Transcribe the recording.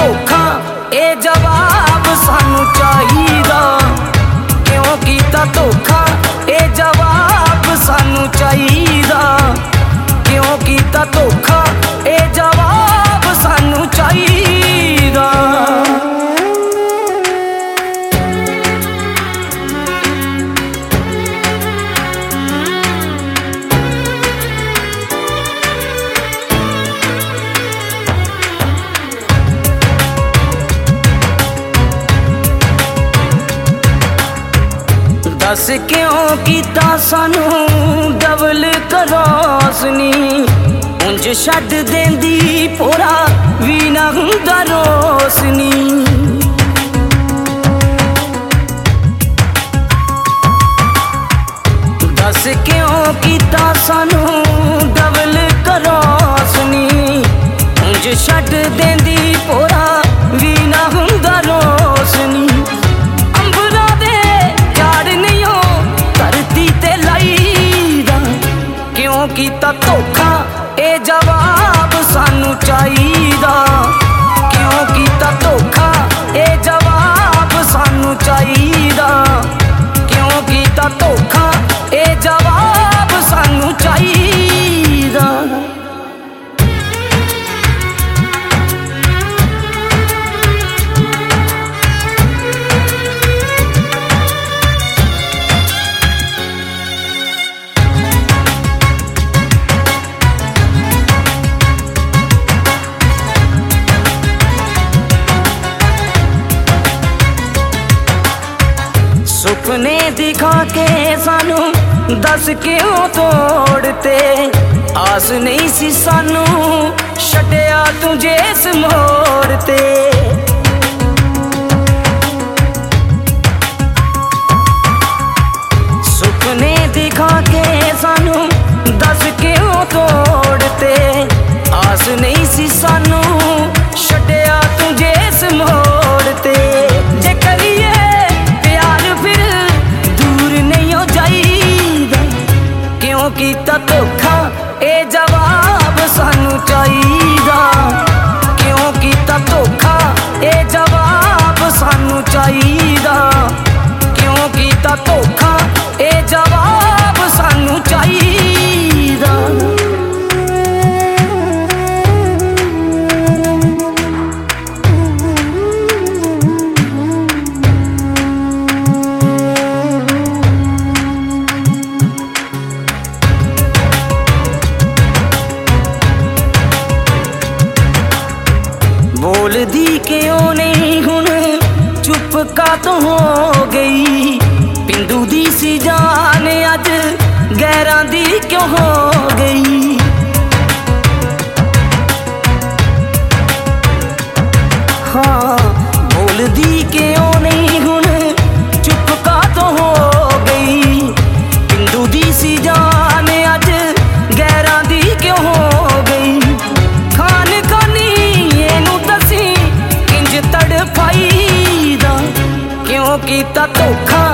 धोखा ए जवाब सानू चाहिदा। क्यों कीता धोखा ए जवाब सानू चाहिदा। क्यों कीता धोखा ए जवाब सानू चाहिदा। दस क्यों कीता सानू डबल क्रॉसनी। उंज छड्ड देंदी पोरा भी ना हुंदा रोशनी। दस क्यों कीता सानू डबल क्रॉसनी। उंज छड्ड देंदी पोरा भी ना हुंदा रोशनी। क्यों कीता धोखा ए जवाब सानू चाहिदा। क्यों कीता धोखा ए जवाब सानू चाहिदा। क्यों कीता धोखा ए जवाब सानू चाहिदा। सुपने दिखा के सानू दस क्यों तोड़ते। आस नहीं सी सानू छड्डिया तुझे इस मोड़ ते। सुपने दिखा के सानू दस क्यों तोड़ते। आस नहीं सी सानू छड्डिया तुझे इस मोड़ ते। जे करिए क्यों कीता धोखा ए जवाब सानू चाहिदा। क्यों कीता धोखा ए जवाब सानू चाहिदा। क्यों कीता धोखा ए जवाब सानू चाहिदा। बोलदी क्यों नहीं हुण चुप का तो हो गई। पिंडू दी सी जान अज गैरां दी क्यों हो गई। हाँ बोलदी क्यों नहीं हुण चुप का तो हो गई। पिंडू दी सी जान अज गैरां दी क्यों हो गई। तड़फाईदा क्यों कीता धोखा